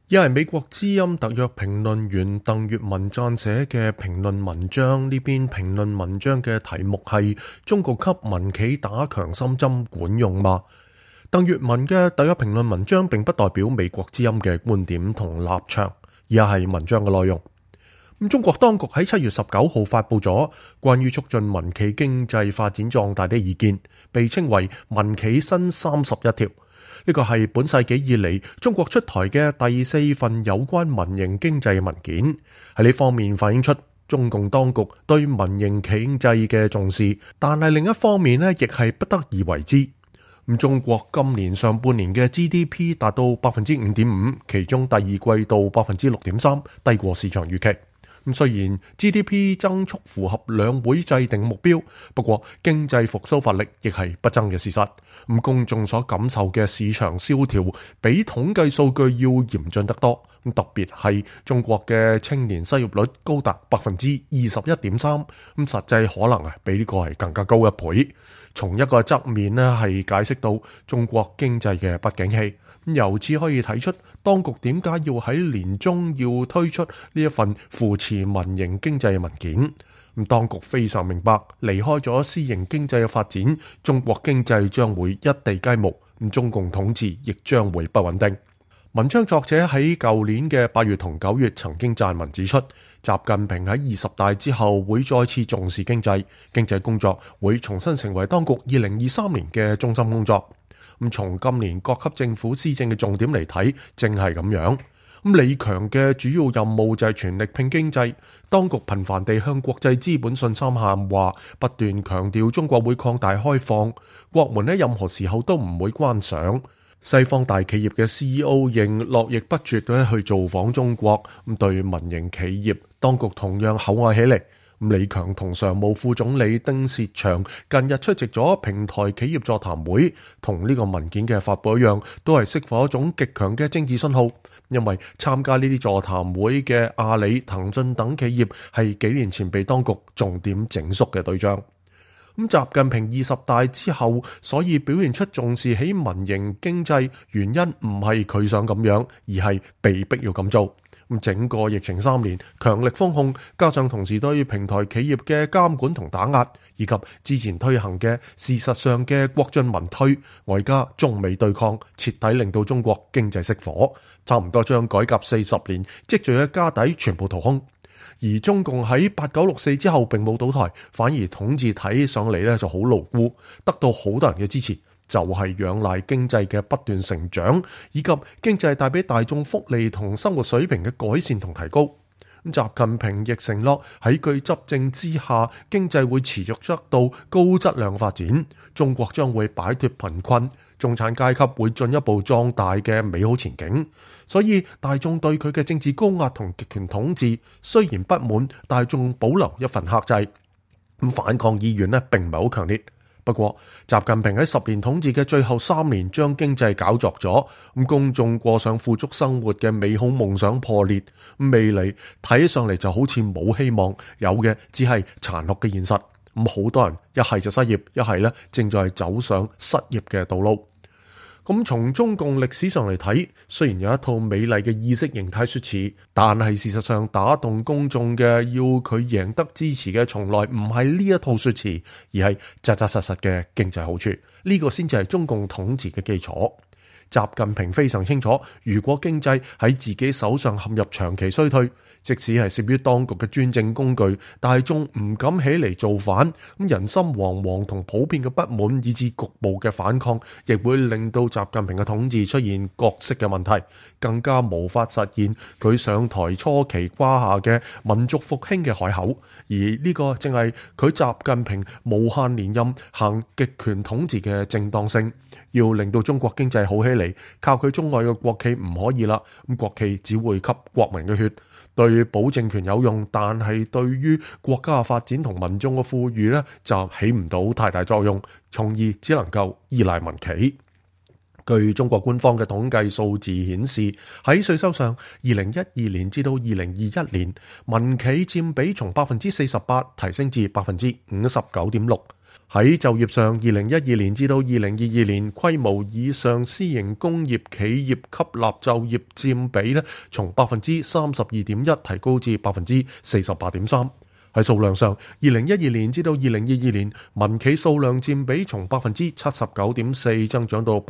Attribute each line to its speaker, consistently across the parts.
Speaker 1: 一係美國之音特約評論員鄧月文撰寫嘅評論文章，呢篇評論文章嘅題目係中國給民企打強心針管用嗎？鄧月文嘅特約評論文章並不代表美國之音嘅觀點同立場，而係文章嘅內容。中國當局喺7月19號發佈咗關於促進民企經濟發展壯大的意見，被稱為民企新31條。呢個係本世紀以嚟中國出台嘅第4份有關民營經濟文件，喺呢方面反映出中共當局對民營經濟嘅重視，但係另一方面呢，亦係不得而為之。中國今年上半年嘅 GDP 達到 5.5%， 其中第二季度 6.3%， 低過市場預期。雖然 GDP 增速符合兩會制定目標，不過經濟復甦乏力亦係不爭嘅事實。公眾所感受嘅市場蕭條比統計數據要嚴峻得多。特別係中國嘅青年失業率高達 21.3%， 實際可能比呢個係更加高一倍。從一個側面係解釋到中國經濟嘅不景氣。由此可以睇出當局點解要喺年中要推出呢一份扶持民營經濟嘅文件。當局非常明白，離開咗私營經濟嘅發展，中國經濟將會一地雞毛，中共統治亦將會不穩定。文章作者喺舊年嘅8月同9月曾經撰文指出，習近平喺20大之後會再次重視經濟工作會重新成為當局2023年嘅中心工作。從今年各級政府施政嘅重點嚟睇，正係咁樣。李強嘅主要任務就係全力拼經濟，當局頻繁地向國際資本信心喊話，不斷強調中國會擴大開放，國門喺任何時候都唔會關上。西方大企業嘅 CEO 仍絡繹不絕咁去造訪中國，對民營企業當局同樣厚愛起嚟。李強同常務副總理丁薛祥近日出席咗平台企業座談會，同呢個文件嘅發佈一樣，都係釋放一種極強嘅政治信號。因為參加呢啲座談會嘅阿里、騰訊等企業係幾年前被當局重點整肅嘅對象。習近平20大之後，所以表現出重視起民營經濟，原因唔係佢想咁樣，而係被逼要咁做。整個疫情3年，強力封控，加上同時對平台企業嘅監管同打壓，以及之前推行嘅事實上嘅國進民退，外加中美對抗，徹底令到中國經濟熄火，差唔多將改革40年積聚嘅家底全部掏空。而中共喺8、9、6、4之後並冇倒台，反而統治睇上嚟就好牢固，得到好多人嘅支持，就係仰賴經濟嘅不斷成長，以及經濟帶俾大眾福利同生活水平嘅改善同提高。習近平亦承諾喺佢執政之下，經濟會持續得到高質量發展，中國將會擺脫貧困，中產階級會進一步壯大嘅美好前景。所以大眾對佢嘅政治高壓同極權統治雖然不滿，但仲保留一份克制。反抗意願並唔係好強烈。不過習近平喺10年統治嘅最後3年，將經濟搞作咗，公眾過上富足生活嘅美好夢想破裂，未來睇上嚟就好似冇希望，有嘅只係殘酷嘅現實。好多人一係就失業，一係正在走上失業嘅道路。從中共歷史上嚟睇，雖然有一套美麗嘅意識形態說辭，但係事實上打動公眾嘅，要佢贏得支持嘅，從來唔係呢一套說辭，而係扎扎實實嘅經濟好處。呢個先至係中共統治嘅基礎。習近平非常清楚，如果經濟喺自己手上陷入長期衰退，即使係涉於當局嘅專政工具，大眾唔敢起嚟造反，人心惶惶同普遍嘅不滿，以至局部嘅反抗，亦會令到習近平嘅統治出現角色嘅問題，更加無法實現佢上台初期誇下嘅民族復興嘅海口。而呢個正係佢習近平無限連任行極權統治嘅正當性。要令到中國經濟好起嚟，靠佢中外嘅國企唔可以啦。國企只會吸國民嘅血，對保政權有用，但係對於國家嘅發展同民眾嘅富裕就起唔到太大作用，從而只能夠依賴民企。據中國官方嘅統計數字顯示，喺稅收上，2012年至到2021年，民企佔比從 48% 提升至 59.6%。 喺就業上，2012年至到2022年，規模以上私營工業企業吸納就業佔比咧，從32.1%提高至48.3%。喺數量上，2012年至到2022年，民企數量佔比從79.4%增長到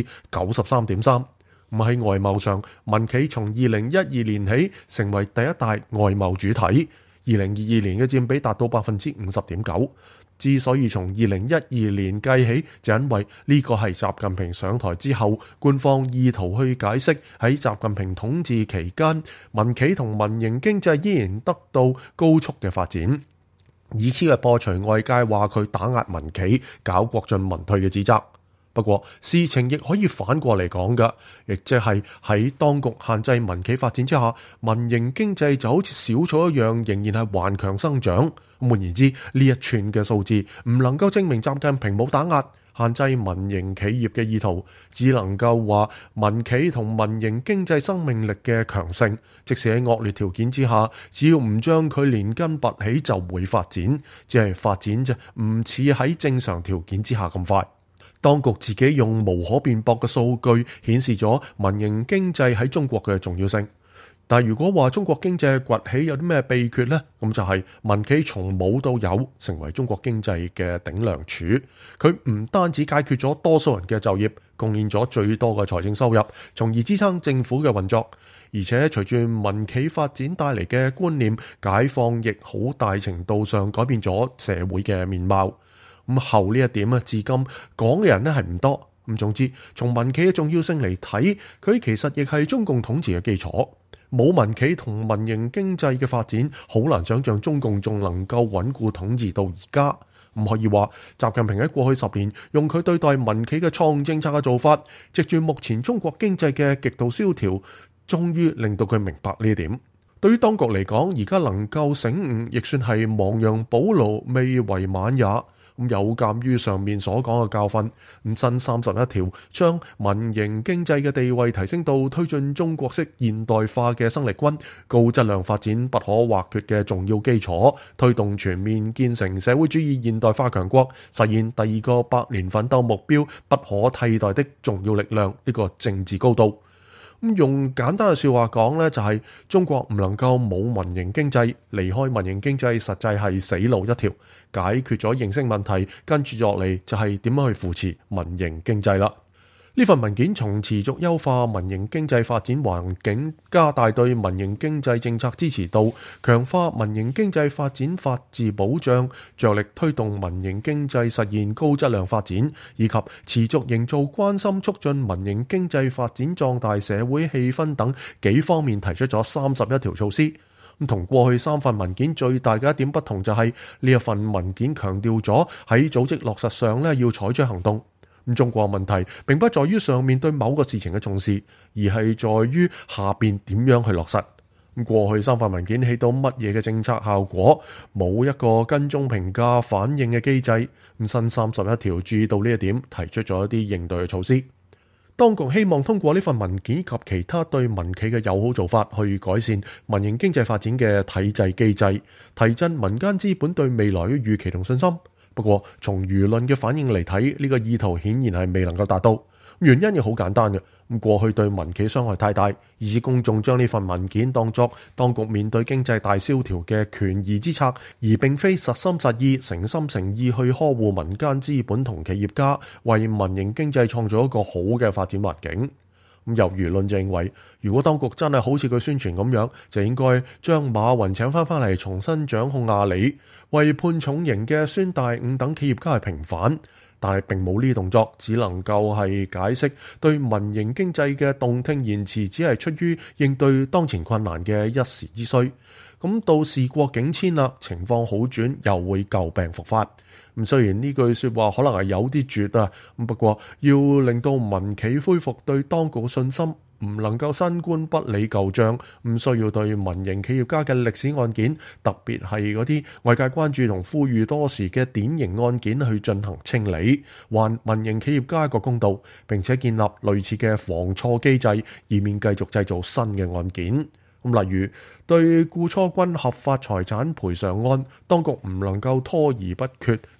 Speaker 1: 93.3%。喺外貿上，民企從2012年起成為第一大外貿主體，2022年嘅佔比達到50.9%。之所以從2012年計起，就因為呢個係習近平上台之後，官方意圖去解釋喺習近平統治期間，民企同民營經濟依然得到高速嘅發展，以此嚟破除外界話佢打壓民企、搞國進民退嘅指責。不過事情亦可以反過嚟講㗎，亦即係喺當局限制民企發展之下，民營經濟就好似小草一樣，仍然係頑強生長。換言之，呢一串嘅數字唔能夠證明習近平冇打壓、限制民營企業嘅意圖，只能夠話民企同民營經濟生命力嘅強盛，即使喺惡劣條件之下，只要唔將佢連根拔起，就會發展，只係發展啫，唔似喺正常條件之下咁快。當局自己用無可辯駁嘅數據顯示咗民營經濟喺中國嘅重要性。但如果話中國經濟崛起有啲咩秘訣呢？咁就係民企從冇到有，成為中國經濟嘅頂梁柱。佢唔單止解決咗多數人嘅就業，貢獻咗最多嘅財政收入，從而支撐政府嘅運作。而且隨住民企發展帶嚟嘅觀念解放，亦好大程度上改變咗社會嘅面貌。咁後呢一點啊，至今講嘅人咧係唔多。咁總之，從民企嘅重要性嚟睇，佢其實亦係中共統治嘅基礎。冇民企同民營經濟嘅發展，好難想象中共仲能夠穩固統治到而家。唔可以話習近平喺過去10年用佢對待民企嘅錯誤政策嘅做法，藉住目前中國經濟嘅極度蕭條，終於令到佢明白呢一點。對於當局嚟講，而家能夠醒悟，亦算係亡羊補牢，未為晚也。有鑑於上面所講嘅教訓，新31條將民營經濟嘅地位提升到推進中國式現代化嘅生力軍、高質量發展不可或缺嘅重要基礎，推動全面建成社會主義現代化強國，實現第2個百年奮鬥目標不可替代的重要力量，呢個政治高度。用簡單嘅說話講呢，就係中國唔能夠冇民營經濟，離開民營經濟實際係死路一條。解決咗形式問題，跟住落嚟就係點樣去扶持民營經濟啦。呢份文件從持續優化民營經濟發展環境，加大對民營經濟政策支持度，強化民營經濟發展法治保障，着力推動民營經濟實現高質量發展，以及持續營造關心促進民營經濟發展壯大社會氣氛等幾方面，提出咗31條措施。同過去3份文件最大嘅一點不同就係呢一份文件強調咗喺組織落實上要採取行動。中國問題並不在於上面對某個事情嘅重視，而係在於下邊點樣去落實。過去3份文件起到乜嘢嘅政策效果，冇一個跟蹤評價反應嘅機制。新31條注意到呢一點，提出咗一啲應對嘅措施。當局希望通過呢份文件及其他對民企嘅友好做法，去改善民營經濟發展嘅體制機制，提振民間資本對未來嘅預期同信心。不過，從輿論嘅反應嚟睇，呢個意圖顯然係未能夠達到。原因亦好簡單嘅，過去對民企傷害太大，以致公眾將呢份文件當作當局面對經濟大蕭條嘅權宜之策，而並非實心實意、誠心誠意去呵護民間資本同企業家，為民營經濟創造一個好嘅發展環境。由輿論就認為，如果當局真係好似佢宣傳咁樣，就應該將馬雲請翻嚟重新掌控阿里，為判重刑嘅孫大午等企業家係平反。但係並冇呢啲動作，只能夠係解釋對民營經濟嘅動聽言辭，只係出於應對當前困難嘅一時之需。咁到事過境遷啦，情況好轉，又會舊病復發。雖然呢句說話可能係有啲絕啊，不過要令到民企恢復對當局嘅信心，唔能夠新官不理舊賬，唔需要對民營企業家嘅歷史案件，特別係嗰啲外界關注同呼籲多時嘅典型案件去進行清理，還民營企業家一個公道，並且建立類似嘅防錯機制，以免繼續製造新嘅案件。例如對顧初軍合法財產賠償案，當局唔能夠拖而不決，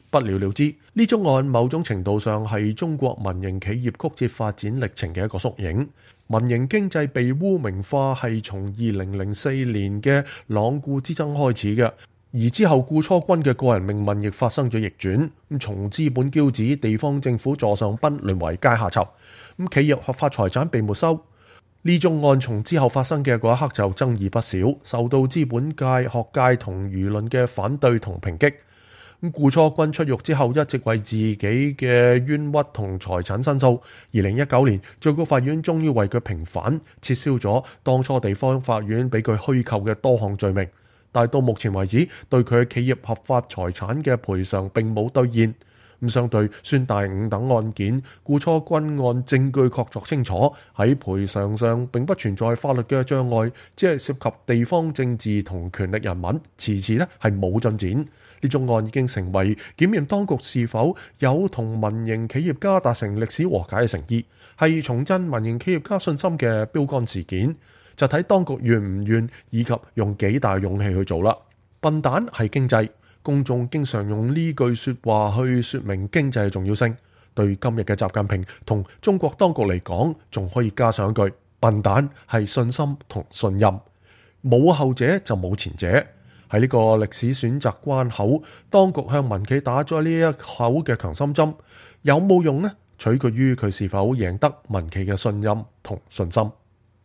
Speaker 1: 不了了之。呢宗案某種程度上係中國民營企業曲折發展歷程嘅一個縮影。民營經濟被污名化係從2004年嘅罔顧之爭開始嘅，而之後顧初君嘅個人命運亦發生咗逆轉。從資本驕子、地方政府座上賓淪為階下囚，企業合法財產被沒收。呢宗案從之後發生嘅嗰一刻就爭議不少，受到資本界、學界同輿論嘅反對同抨擊。顧初君出獄之後一直為自己嘅冤屈同財產申訴。2019年最高法院終於為佢平反，撤銷咗當初地方法院俾佢虛構嘅多項罪名，但係到目前為止對佢嘅企業合法財產嘅賠償並冇兌現。相對孫大午等案件，顧初君案證據確鑿清楚，喺賠償上並不存在法律嘅障礙，只係涉及地方政治同權力人物，遲遲係冇進展。呢宗案已經成為檢驗當局是否有同民營企業家達成歷史和解嘅誠意，係重振民營企業家信心嘅標杆事件。就睇當局願唔願，以及用幾大勇氣去做啦。笨蛋係經濟。公眾經常用呢句說話去說明經濟嘅重要性。對今日嘅習近平同中國當局嚟講，仲可以加上一句：笨蛋係信心同信任。冇後者就冇前者。喺呢個歷史選擇關口，當局向民企打咗呢一口嘅強心針，有冇用呢？取決於佢是否贏得民企嘅信任同信心。